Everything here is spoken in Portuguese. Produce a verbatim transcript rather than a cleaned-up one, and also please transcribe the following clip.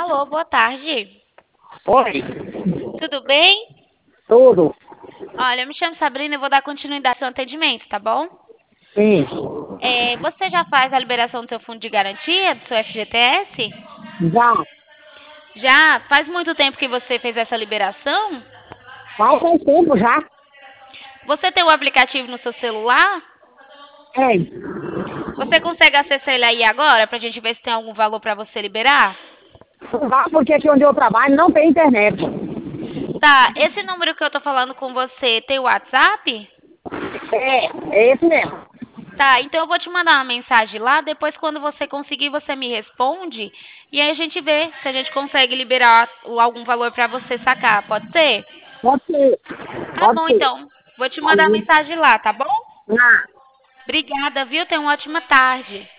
Alô, boa tarde. Oi, Tudo bem? tudo. Olha, eu me chamo Sabrina e vou dar continuidade ao seu atendimento, tá bom? Sim, É, você já faz a liberação do seu fundo de garantia, do seu F G T S? já Já? Faz muito tempo que você fez essa liberação? faz um tempo já. Você tem o aplicativo no seu celular? Tem. Você consegue acessar ele aí agora pra gente ver se tem algum valor pra você liberar? Não dá porque aqui onde eu trabalho não tem internet. Tá, esse número que eu tô falando com você tem o WhatsApp? É, é esse mesmo. Tá, então eu vou te mandar uma mensagem lá, depois quando você conseguir, você me responde e aí a gente vê se a gente consegue liberar o- algum valor pra você sacar, pode ser? Pode ser, Tá pode bom ser. então. Vou te mandar a Aí, mensagem lá, tá bom? na Obrigada, viu? Tenha uma ótima tarde.